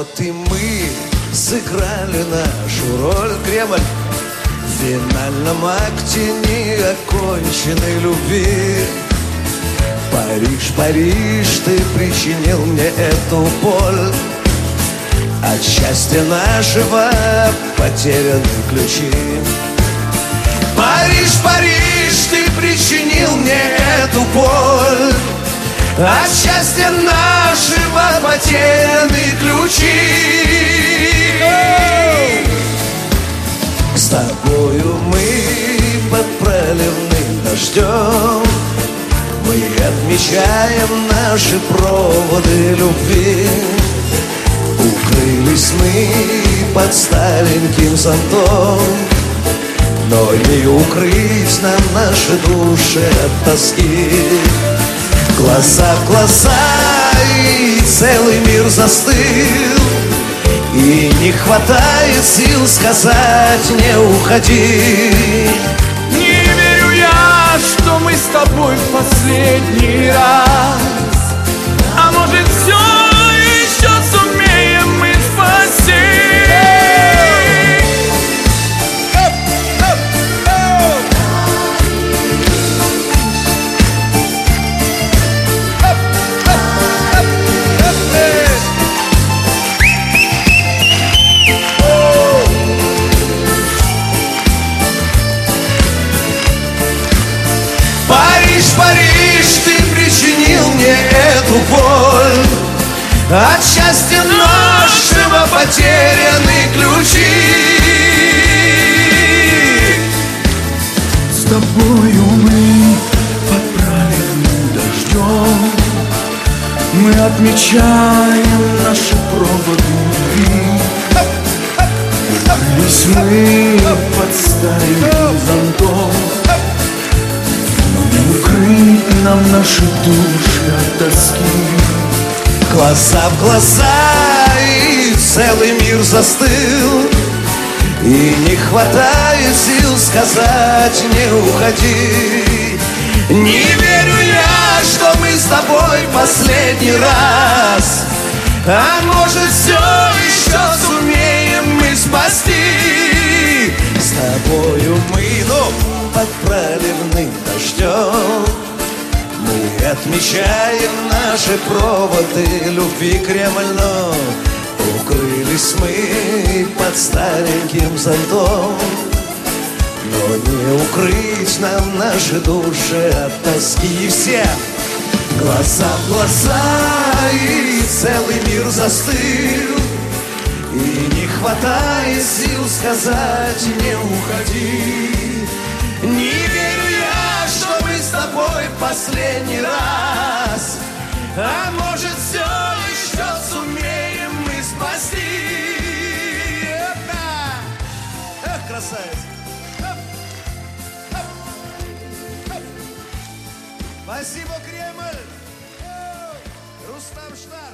Вот и мы сыграли нашу роль, Кремль, в финальном акте неоконченной любви. Париж, Париж, ты причинил мне эту боль. От счастья нашего потеряны ключи. Париж, Париж, ты причинил мне эту боль. От счастья нашего потеряны ключи. С тобою мы под проливным дождем, мы отмечаем наши проводы любви. Укрылись мы под стареньким зонтом, но не укрыть нам наши души от тоски. Глаза в глаза, и целый мир застыл, и не хватает сил сказать: не уходи. Не верю я, что мы с тобой в последний раз, а может все еще сумеем мы спасти. Париж, Париж, ты причинил мне эту боль. От счастья нашего потеряны ключи. С тобою мы под проливным дождем, мы отмечаем наши проводы любви. Укрылись мы под старым зонтом, укрыть нам наши души от тоски. Глаза в глаза, и целый мир застыл, и не хватает сил сказать: не уходи. Не верю я, что мы с тобой последний раз, а может все еще сумеем мы спасти. С тобою мы, под проливным дождем, мы отмечаем наши проводы любви, Кремль, но укрылись мы под стареньким зонтом, но не укрыть нам наши души от тоски. Все глаза в глаза, и целый мир застыл, и не хватает сил сказать: не уходи. Не верю я, что мы с тобой в последний раз, а может все еще сумеем мы спасти. Эх, красавец! Спасибо, Кремль! Рустам Штат!